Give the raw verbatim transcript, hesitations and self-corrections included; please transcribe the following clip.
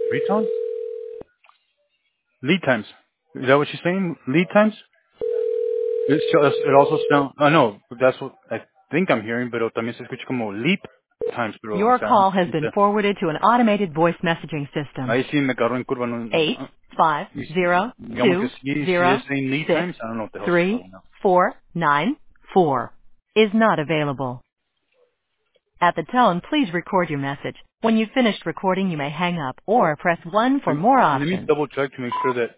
Retons? Lead times. Is that what she's saying? Lead times? It, it also sounds, oh no, that's what I think I'm hearing, pero también se escucha como leap times, pero, o Your sea, call has been usted- forwarded to an automated voice messaging system. ahí sí me agarró en curva, no, Eight ah, five y- zero digamos que two sí, sí zero es saying lead six times, I don't know what the hell she's three talking about. four nine four is not available. At the tone, please record your message. When you've finished recording, you may hang up or press one for Let, more let me options. double check to make sure that